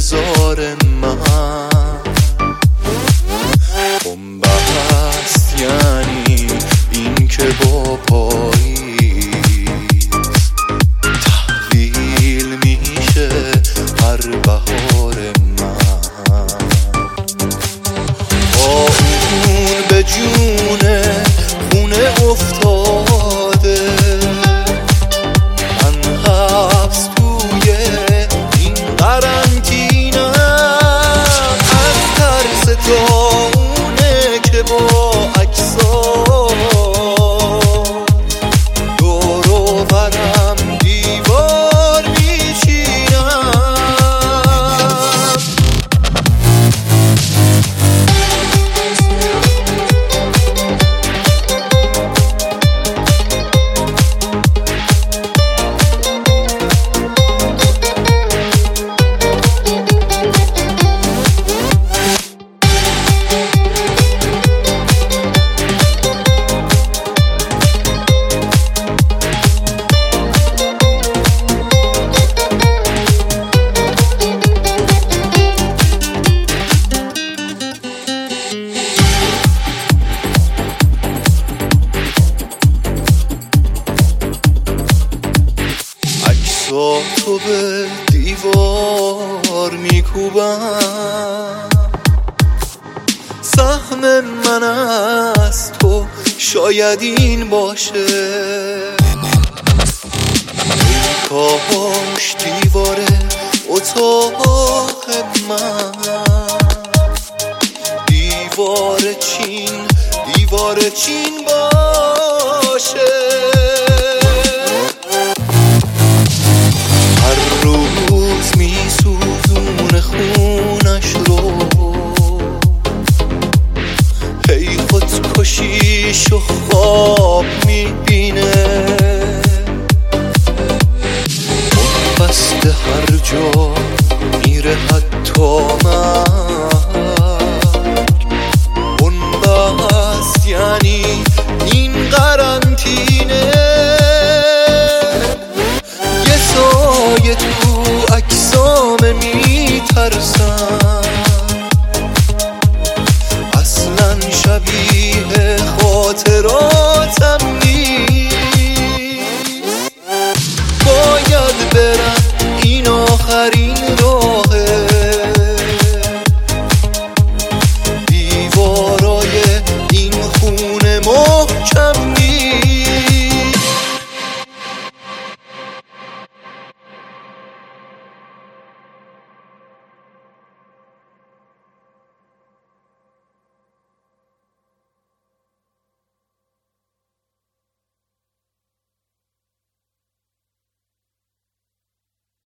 انتظار من بنبست، یعنی این که با پاییز تحویل میشه هر بهار من. با اون به جون خونه افتاده، من حبس توی این قرنطینه، از ترس تا اونه که با عکس‌ها دور و برم دیوار میچینم. تو به دیوار میکوبم، سهم من از تو شاید این باشه. ای کاش دیوار اتاق من دیوار چین باشه. هر روز میسوزونه خونش رو، هی خودکشیشو خواب میبینه، بسته هر جا میره حتی من بست، یعنی این قرنطینه. یه تو اجسام میترسم، اصلا شبیه خاطراتم نیست. باید برم، این آخرین راه